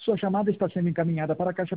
Sua chamada está sendo encaminhada para a caixa